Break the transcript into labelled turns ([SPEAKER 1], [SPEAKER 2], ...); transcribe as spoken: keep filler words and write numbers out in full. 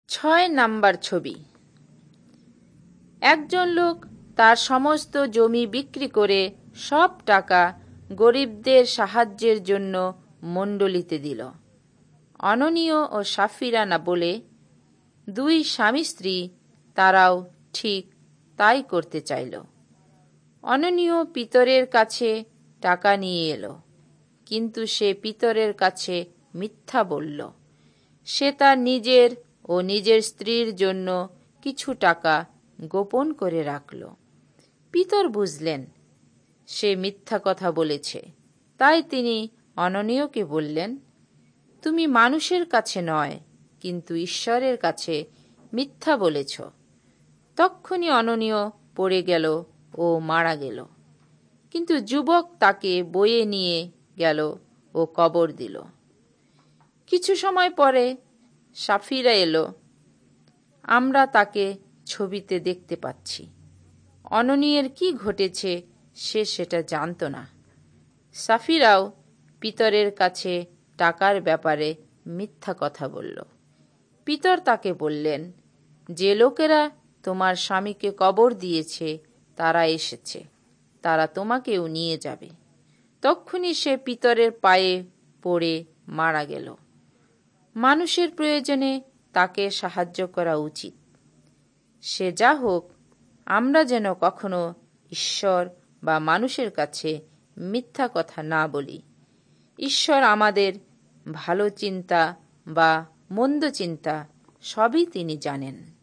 [SPEAKER 1] ছয় নাম্বার ছবি। একজন লোক তার সমস্ত জমি বিক্রি করে সব টাকা গরিবদের সাহায্যের জন্য মণ্ডলীতে দিল। অননীয় ও সাফিরা না বলে দুই স্বামী স্ত্রী তারাও ঠিক তাই করতে চাইল। অননীয় পিতরের কাছে টাকা নিয়ে এলো, কিন্তু সে পিতরের কাছে মিথ্যা বলল। সে তার নিজের ও নিজের স্ত্রীর জন্য কিছু টাকা গোপন করে রাখল। পিতর বুঝলেন সে মিথ্যা কথা বলেছে, তাই তিনি অননীয়কে বললেন, তুমি মানুষের কাছে নয়, কিন্তু ঈশ্বরের কাছে মিথ্যা বলেছ। তক্ষুনি অননীয় পড়ে গেল ও মারা গেল। কিন্তু যুবক তাকে বয়ে নিয়ে গেল ও কবর দিল। কিছু সময় পরে সাফিরা এলো। আমরা তাকে ছবিতে দেখতে পাচ্ছি। অননীয়ের কি ঘটেছে সে সেটা জানত না। সাফিরাও পিতরের কাছে টাকার ব্যাপারে মিথ্যা কথা বলল। পিতর তাকে বললেন, যে লোকেরা তোমার স্বামীকে কবর দিয়েছে তারা এসেছে, তারা তোমাকেও নিয়ে যাবে। তক্ষুনি সে পিতরের পায়ে পড়ে মারা গেল। মানুষের প্রয়োজনে তাকে সাহায্য করা উচিত। সে যা হোক, আমরা যেন কখনো ঈশ্বর বা মানুষের কাছে মিথ্যা কথা না বলি। ঈশ্বর আমাদের ভালো চিন্তা বা মন্দ চিন্তা সবই তিনি জানেন।